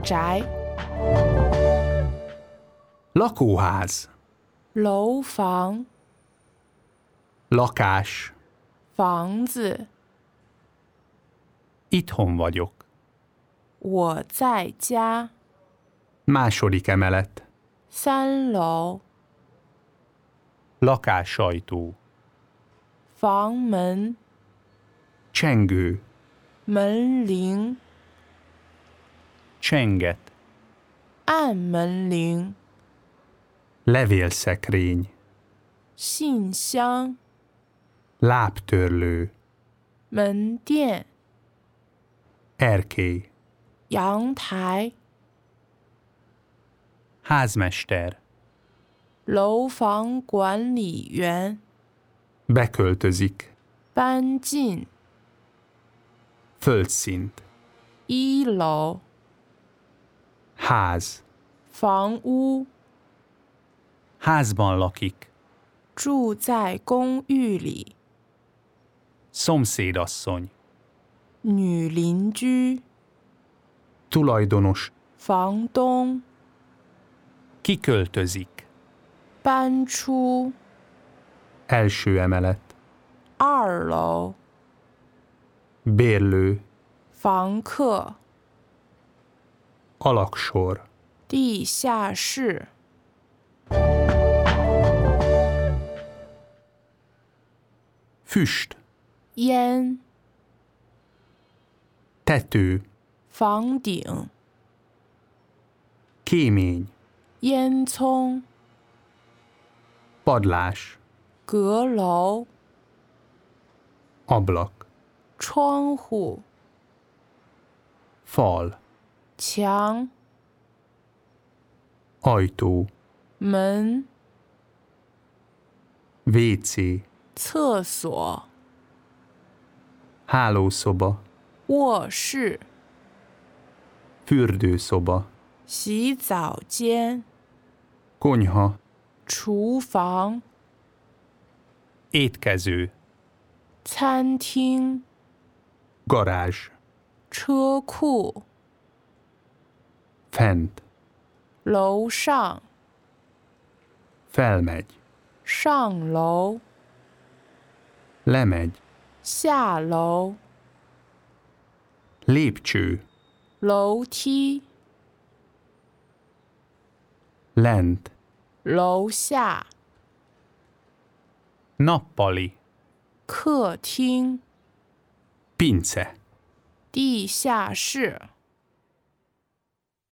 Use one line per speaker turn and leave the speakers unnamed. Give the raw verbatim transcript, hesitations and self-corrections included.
宅
Lakóház.
楼房
Lakás.
房子
Itthon vagyok.
我在家
Második emelet.
三楼
Lakásajtó.
房门
Csengő.
门铃
Csenget.
按门铃
Levélszekrény.
信箱
Lábtörlő.
门店
Erkély.
阳台
Házmester.
楼房管理员
Beköltözik.
搬进
Földszint.
一楼
Ház.
房屋
Házban lakik.
住在公寓里
Szomszédasszony.
女邻居
Tulajdonos.
房东
Kiköltözik.
搬出
Első emelet.
二楼
Bérlő.
房客
Alaksor.
地下室
Füst.
烟
Tető.
房顶
Kémény.
烟囱
Padlás.
阁楼
Ablak.
窗户
Fal.
墙
Ajtó.
门
vé cé.
厕所
Hálószoba.
卧室
Fürdőszoba.
洗澡间
Konyha.
厨房
Étkező.
餐厅
Garázs.
车库
Fent.
楼上
Felmegy.
上楼
Lemegy.
下楼
Lépcső.
楼梯
Lent.
楼下
Nappali.
客厅
Pince.
地下室